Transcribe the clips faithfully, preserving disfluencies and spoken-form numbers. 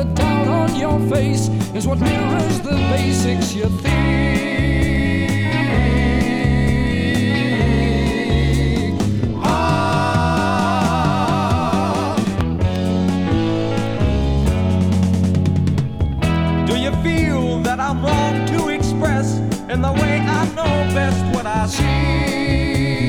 the doubt on your face is what mirrors the basics you think. Ah. Do you feel that I'm wrong to express in the way I know best what I see?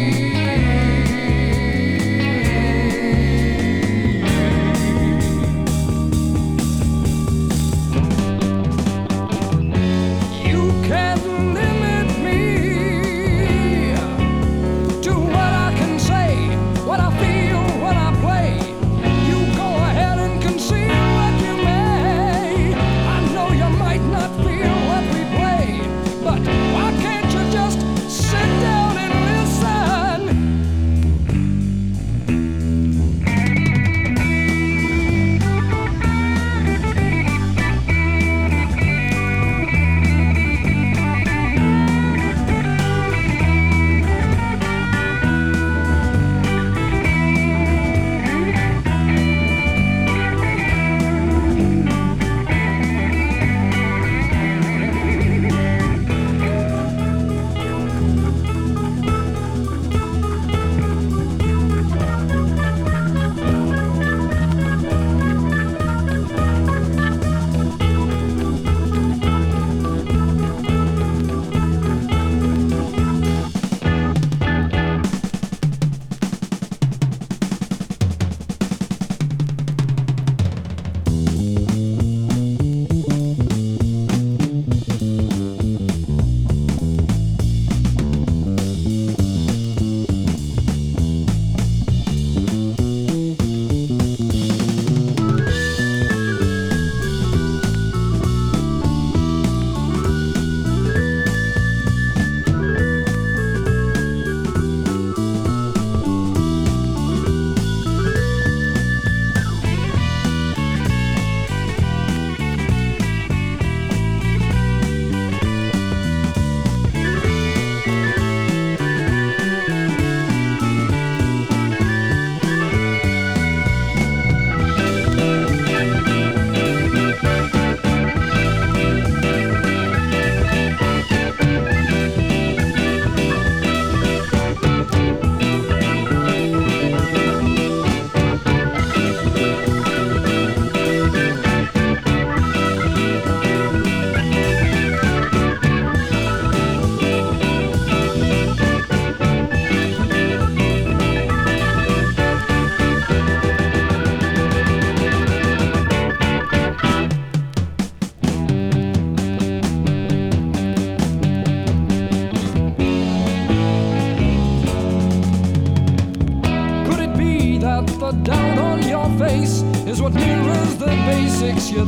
The doubt on your face is what mirrors the basics you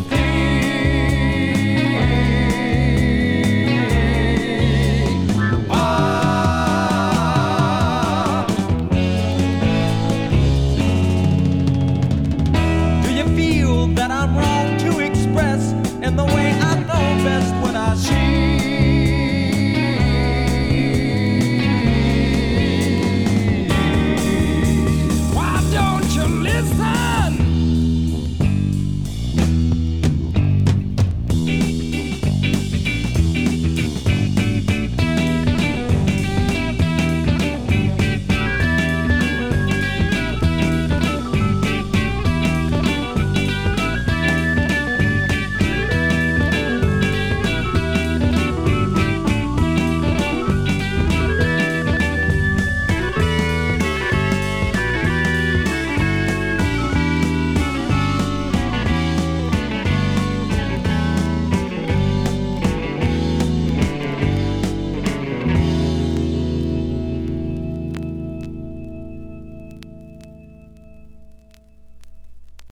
think. Ah. Do you feel that I'm wrong to express in the way I know best what I see? It's time.